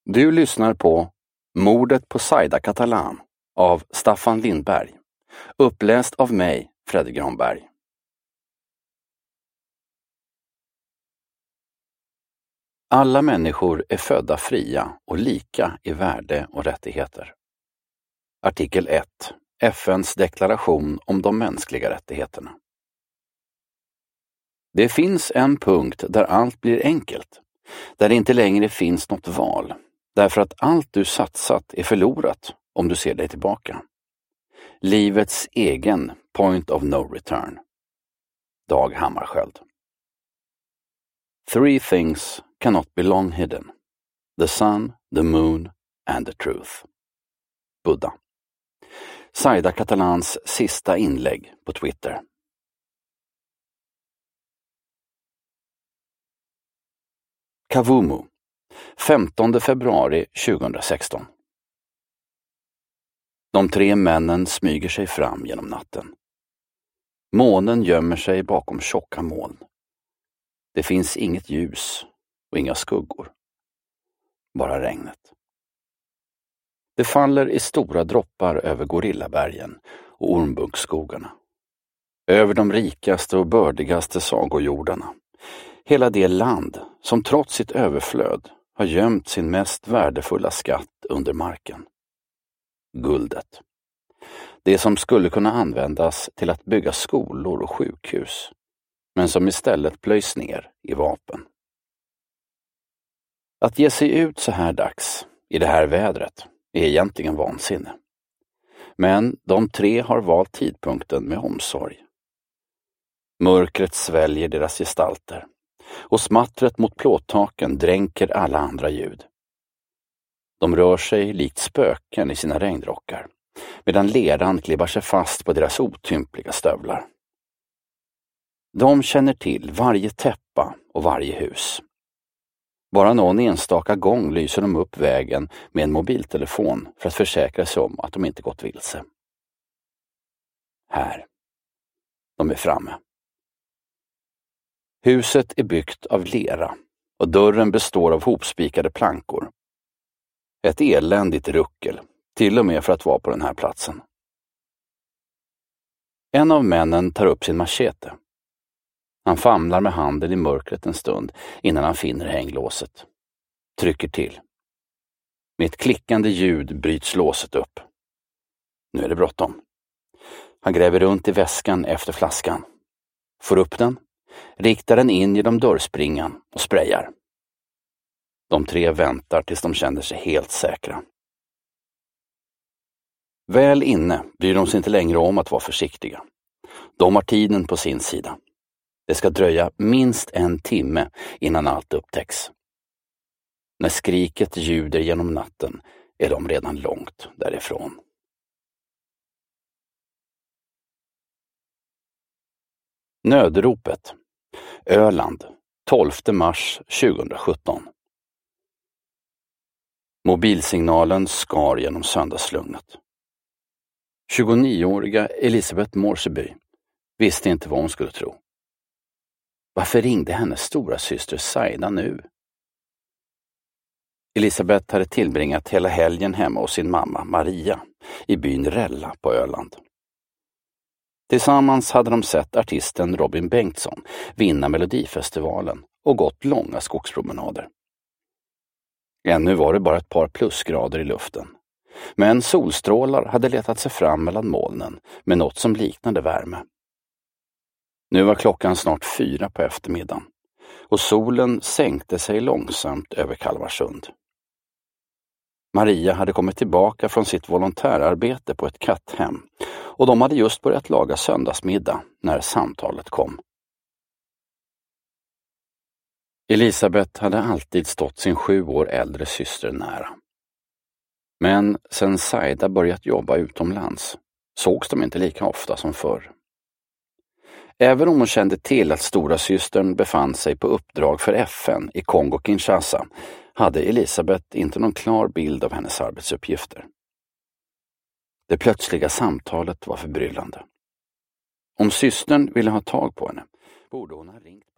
Du lyssnar på Mordet på Zaida Catalán av Staffan Lindberg. Uppläst av mig, Fredrik Granberg. Alla människor är födda fria och lika i värde och rättigheter. Artikel 1. FN:s deklaration om de mänskliga rättigheterna. Det finns en punkt där allt blir enkelt, där det inte längre finns något val, därför att allt du satsat är förlorat om du ser dig tillbaka. Livets egen point of no return. Dag Hammarskjöld. Three things cannot be long hidden. The sun, the moon and the truth. Buddha. Zaida Cataláns sista inlägg på Twitter. Kavumu, 15 februari 2016. De tre männen smyger sig fram genom natten. Månen gömmer sig bakom tjocka moln. Det finns inget ljus och inga skuggor. Bara regnet. Det faller i stora droppar över Gorillabergen och Ormbunkskogarna. Över de rikaste och bördigaste sagojordarna. Hela det land som trots sitt överflöd har gömt sin mest värdefulla skatt under marken. Guldet. Det som skulle kunna användas till att bygga skolor och sjukhus, men som istället plöjs ner i vapen. Att ge sig ut så här dags, i det här vädret, är egentligen vansinne. Men de tre har valt tidpunkten med omsorg. Mörkret sväljer deras gestalter, och smattret mot plåttaken dränker alla andra ljud. De rör sig likt spöken i sina regnrockar, medan leran klibbar sig fast på deras otympliga stövlar. De känner till varje täppa och varje hus. Bara någon enstaka gång lyser de upp vägen med en mobiltelefon för att försäkra sig om att de inte gått vilse. Här. De är framme. Huset är byggt av lera och dörren består av hopspikade plankor. Ett eländigt ruckel, till och med för att vara på den här platsen. En av männen tar upp sin machete. Han famlar med handen i mörkret en stund innan han finner hänglåset. Trycker till. Med ett klickande ljud bryts låset upp. Nu är det bråttom. Han gräver runt i väskan efter flaskan. Får upp den, riktar den in genom dörrspringan och sprayar. De tre väntar tills de känner sig helt säkra. Väl inne bryr de sig inte längre om att vara försiktiga. De har tiden på sin sida. Det ska dröja minst 1 timme innan allt upptäcks. När skriket ljuder genom natten är de redan långt därifrån. Nödropet. Öland, 12 mars 2017. Mobilsignalen skar genom söndagslugnet. 29-åriga Elisabeth Morseby visste inte vad hon skulle tro. Varför ringde hennes stora syster Zaida nu? Elisabeth hade tillbringat hela helgen hemma hos sin mamma Maria i byn Rälla på Öland. Tillsammans hade de sett artisten Robin Bengtsson vinna Melodifestivalen och gått långa skogspromenader. Ännu var det bara ett par plusgrader i luften. Men solstrålar hade letat sig fram mellan molnen med något som liknade värme. Nu var klockan snart 4 på eftermiddagen och solen sänkte sig långsamt över Kalmarsund. Maria hade kommit tillbaka från sitt volontärarbete på ett katthem och de hade just börjat laga söndagsmiddag när samtalet kom. Elisabeth hade alltid stått sin 7 år äldre syster nära. Men sen Zaida börjat jobba utomlands sågs de inte lika ofta som förr. Även om hon kände till att stora systern befann sig på uppdrag för FN i Kongo-Kinshasa hade Elisabeth inte någon klar bild av hennes arbetsuppgifter. Det plötsliga samtalet var förbryllande. Om systern ville ha tag på henne borde hon ha ringt